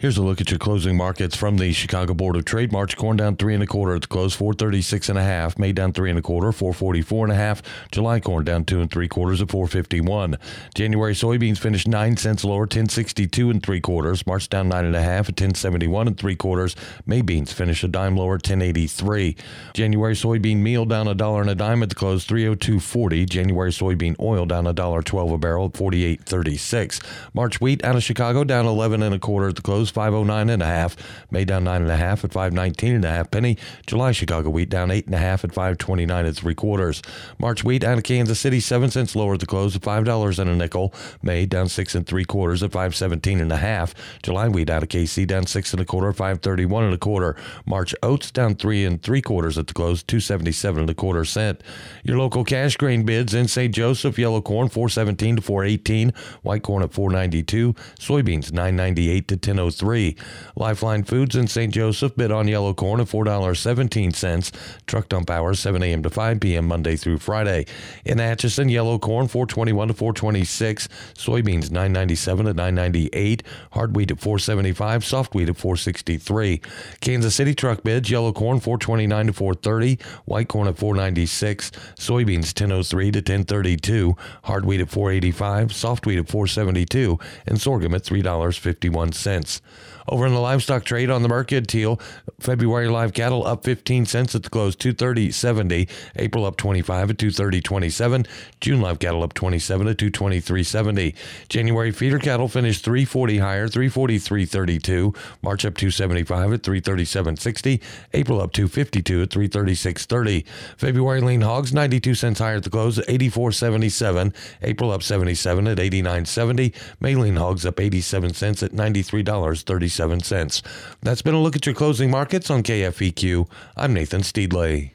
Here's a look at your closing markets from the Chicago Board of Trade. March corn down 3 1/4 at the close, 436 1/2. May down 3 1/4, 444 1/2. July corn down 2 3/4 at 451. January soybeans finished 9 cents lower, 1062 3/4. March down 9 1/2 at 1071 3/4. May beans finished a dime lower, 1083. January soybean meal down $1 and a dime at the close, 302.40. January soybean oil down $1.12 a barrel, 48.36. March wheat out of Chicago down 11 1/4 at the close, 509 1/2. May down 9 1/2 at 519 1/2 penny. July Chicago wheat down 8 1/2 at 529 3/4. March wheat out of Kansas City 7 cents lower at the close at $5 and a nickel. May down 6 3/4 at 517 1/2. July wheat out of KC down 6 1/4 at 531 1/4. March oats down 3 3/4 at the close, 277 1/4 cent. Your local cash grain bids in St. Joseph: yellow corn 417 to 418, white corn at 492, soybeans 998 to 1003. Lifeline Foods in St. Joseph bid on yellow corn at $4.17. Truck dump hours 7 a.m. to 5 p.m. Monday through Friday. In Atchison, yellow corn 421 to 426, soybeans 997 to 998, hard wheat at 475, soft wheat at 463. Kansas City truck bids: yellow corn 429 to 430, white corn at 496, soybeans 1003 to 1032, hard wheat at 485, soft wheat at 472, and sorghum at $3.51. Over in the livestock trade on the Mercantile, February live cattle up 15 cents at the close, 230.70. April up 25 at 230.27. June live cattle up 27 at 223.70. January feeder cattle finished 340 higher, 343.32. March up 275 at 337.60. April up 252 at 336.30. February lean hogs 92 cents higher at the close at 84.77. April up 77 at 89.70. May lean hogs up 87 cents at $93.37. That's been a look at your closing markets on KFEQ. I'm Nathan Steedley.